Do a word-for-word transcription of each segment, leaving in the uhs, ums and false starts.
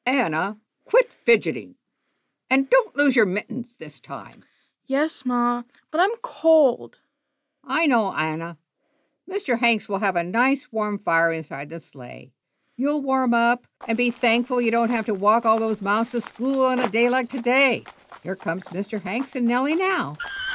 Anna, quit fidgeting. And don't lose your mittens this time. Yes, Ma, but I'm cold. I know, Anna. Mister Hanks will have a nice warm fire inside the sleigh. You'll warm up and be thankful you don't have to walk all those miles to school on a day like today. Here comes Mister Hanks and Nellie now.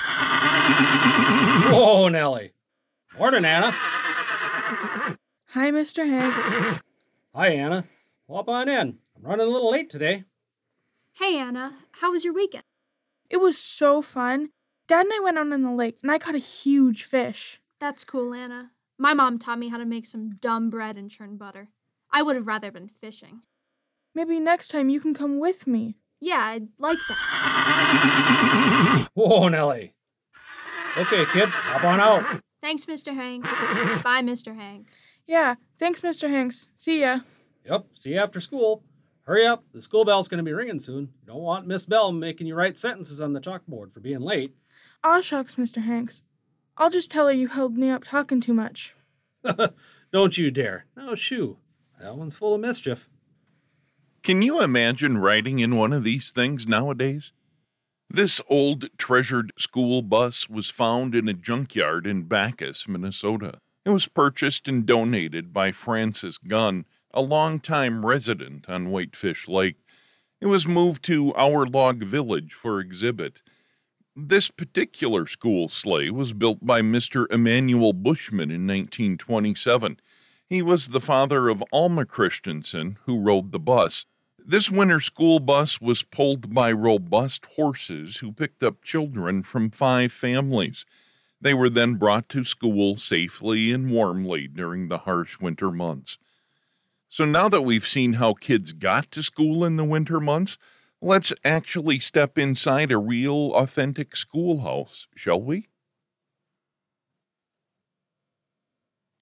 Whoa, Nellie. Morning, Anna. Hi, Mister Hanks. Hi, Anna. Hop on in. I'm running a little late today. Hey, Anna. How was your weekend? It was so fun. Dad and I went out on the lake, and I caught a huge fish. That's cool, Anna. My mom taught me how to make some dumb bread and churn butter. I would have rather been fishing. Maybe next time you can come with me. Yeah, I'd like that. Whoa, Nellie. Okay, kids, hop on out. Thanks, Mister Hanks. Bye, Mister Hanks. Yeah, thanks, Mister Hanks. See ya. Yep, see you after school. Hurry up, the school bell's going to be ringing soon. You don't want Miss Bell making you write sentences on the chalkboard for being late. Aw, shucks, Mister Hanks. I'll just tell her you held me up talking too much. Don't you dare. No, shoo. That one's full of mischief. Can you imagine riding in one of these things nowadays? This old, treasured school bus was found in a junkyard in Bacchus, Minnesota. It was purchased and donated by Francis Gunn, a longtime resident on Whitefish Lake. It was moved to Our Log Village for exhibit. This particular school sleigh was built by Mister Emanuel Bushman in nineteen twenty-seven. He was the father of Alma Christensen, who rode the bus. This winter school bus was pulled by robust horses who picked up children from five families. They were then brought to school safely and warmly during the harsh winter months. So now that we've seen how kids got to school in the winter months, let's actually step inside a real, authentic schoolhouse, shall we?